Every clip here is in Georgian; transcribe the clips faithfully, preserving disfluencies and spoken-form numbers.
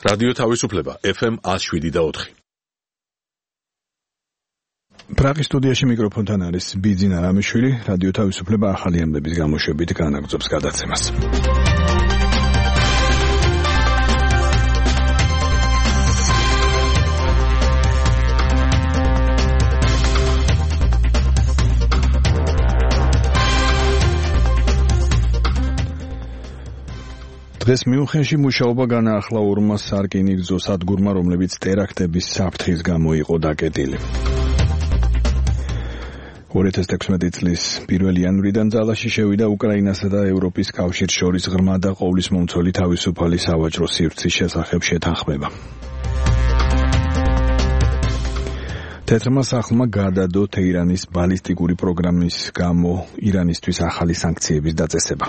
რადიო თავისუფლება ეფ ემ one oh seven და four. პრაღის სტუდიაში მიკროფონთან არის ბიძინა რამიშვილი, რადიო თავისუფლება ახალი ამბების გამოშვებით განაგრძობს გადაცემას. დღეს მიუნხენში მუშაობა განაახლა ორმა სარკინიგზო სადგურმა, რომლებიც ტერაქტების საფრთხის გამო იყო დაკეტილი. two thousand sixteen წლის პირველი იანვრიდან ძალაში შევიდა უკრაინასა და ევროპის კავშირს შორის ღრმა და ყოვლისმომცველი თავისუფალი სავაჭრო სივრცის შესახებ შეთანხმება. თეთრმა სახლმა გადადო თეირანის ბალისტიკური პროგრამის გამო ირანისთვის ახალი სანქციების დაწესება.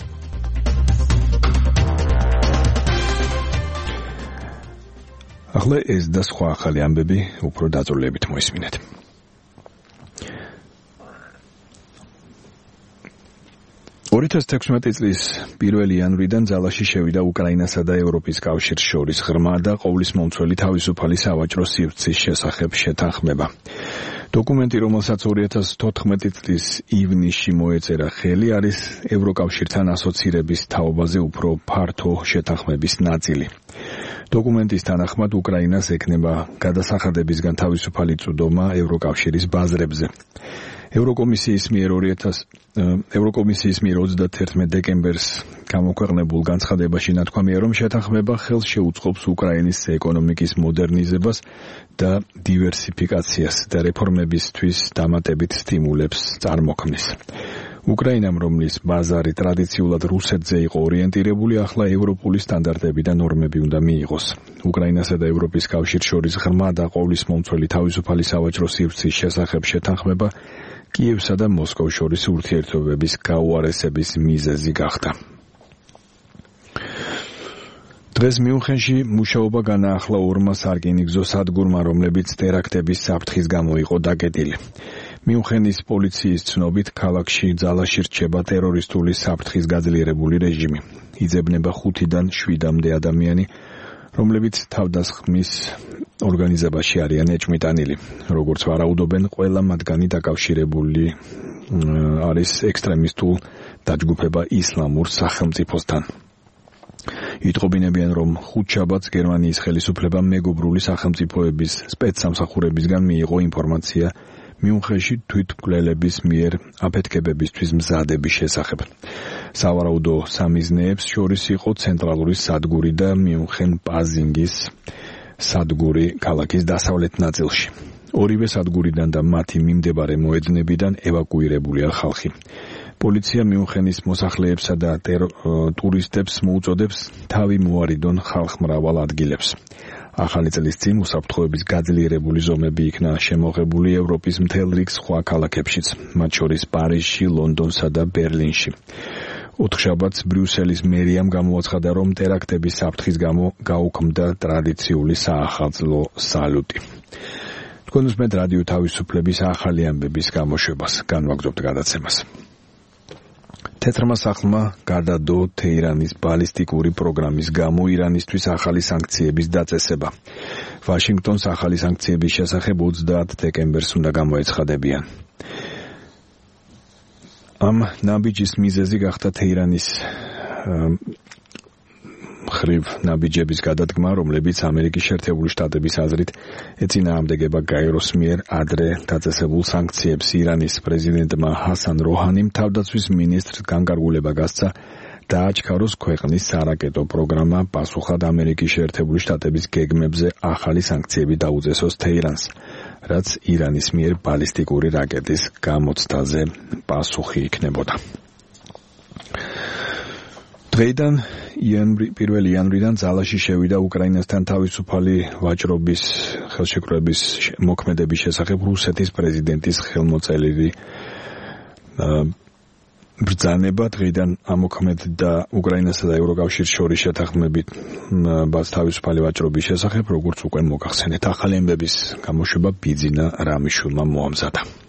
ახლა ეს და სხვა ახალი ამბები უფრო დაწვრილებით მოისმინეთ. two thousand sixteen წლის პირველი იანვრიდან ძალაში შევიდა უკრაინასა და ევროპის კავშირს შორის ღრმა და ყოვლისმომცველი თავისუფალი სავაჭრო სივრცის შესახებ შეთანხმება. დოკუმენტი, რომელსაც two thousand fourteen წლის ივნისში მოეწერა ხელი, არის ევროკავშირთან ასოცირების თაობაზე უფრო ფართო შეთანხმების ნაწილი. დოკუმენტის თანახმად უკრაინას ექნება გადასახადებისგან თავისუფალი წვდომა ევროკავშირის ბაზრებზე. ევროკომისიის მიერ ევროკომისიის მიერ twenty-first დეკემბერს გამოქვეყნებულ განცხადებაში ნათქვამია, რომ შეთანხმება ხელს შეუწყობს უკრაინის ეკონომიკის მოდერნიზებას და დივერსიფიკაციას და რეფორმებისთვის დამატებით სტიმულებს წარმოქმნის. უკრაინამ, რომლის ბაზარი ტრადიციულად რუსეთზე იყო ორიენტირებული, ახლა ევროპული სტანდარტები და ნორმები უნდა მიიღოს. უკრაინასა და ევროპის კავშირს შორის ღრმა და ყოვლისმომცველი თავისუფალი სავაჭრო სივრცის შესახებ შეთანხმება კიევსა და მოსკოვს შორის ურთიერთობების გაუარესების მიზეზი გახდა. დღეს მიუნხენში მუშაობა განაახლა ორმა სარკინიგზო სადგურმა, რომლებიც ტერაქტების საფრთხის გამო იყო დაკეტილი. მიუნხენის პოლიციის ცნობით, ქალაქში ძალაში რჩება ტერორისტული საფრთხის გაძლიერებული რეჟიმი. იძებნება ხუთიდან შვიდამდე ადამიანი, რომლებიც თავდასხმის ორგანიზებაში არიან ეჭვმიტანილი. როგორც ვარაუდობენ, ყველა მათგანი დაკავშირებული არის ექსტრემისტულ დაჯგუფება ისლამურ სახელმწიფოსთან. იტყობინებიან, რომ ხუთშაბათს გერმანიის ხელისუფლებამ მეგობრული სახელმწიფოების სპეცსამსახურებისგან მიიღო ინფორმაცია მიუნხენში თვითმკვლელების მიერ აფეთქებებისთვის მზადების შესახებ. სავარაუდო სამიზნეებს შორის იყო ცენტრალური სადგური და მიუნხენ პაზინგის სადგური ქალაქის დასავლეთ ნაწილში. ორივე სადგურიდან და მათი მიმდებარე მოედნებიდან ევაკუირებულია ხალხი. პოლიცია მიუნხენის მოსახლეებსა და ტურისტებს მოუწოდებს თავი მოარიდონ ხალხმრავალ ადგილებს. ახალი წლის წინ უსაფრთხოების გაძლიერებული ზომები იქნა შემოღებული ევროპის მთელ რიგ სხვა ქალაქებშიც, მათ შორის პარიზში, ლონდონსა და ბერლინში. ოთხშაბათს ბრიუსელის მერიამ გამოაცხადა, რომ ტერაქტების საფრთხის გამო გაუქმდა ტრადიციული საახალწლო სალუტი. თქვენ უსმენთ რადიო თავისუფლების ახალი ამბების გამოშვებას. განვაგრძობთ გადაცემას. თეთრმა სახლმა გადადო თეირანის ბალისტიკური პროგრამის გამო ირანისთვის ახალი სანქციების დაწესება. ვაშინგტონს ახალი სანქციების შესახებ twenty-eighth დეკემბერს უნდა გამოეცხადებიან. ამ ნაბიჯის მიზეზი გახდა თეირანის მხრივ ნაბიჯების გადადგმა, რომლებიც ამერიკის შეერთებული შტატების აზრით ეწინააღმდეგება გაეროს მიერ ადრე დაწესებულ სანქციებს. ირანის პრეზიდენტმა ჰასან როჰანიმ თავდაცვის მინისტრს განკარგულება გასცა დააჩქაროს ქვეყნის სარაკეტო პროგრამა, პასუხად ამერიკის შეერთებული შტატების გეგმებზე ახალი სანქციები დაუწესოს თეირანს, რაც ირანის მიერ ბალისტიკური რაკეტის გამოცდაზე პასუხი იქნებოდა. დღეიდან პირველი იანვრიდან ძალაში შევიდა უკრაინასთან თავისუფალი ვაჭრობის ხელშეკრულების მოქმედების შესახებ რუსეთის პრეზიდენტის ხელმოწერილი ბრძანება. დღეიდან ამოქმედდა უკრაინასა და ევროკავშირის შორის შეთანხმებით თავისუფალი ვაჭრობის შესახებ, როგორც უკვე მოგახსენეთ. ახალი ამბების გამოშვება ბიძინა რამიშვილმა მოამზადა.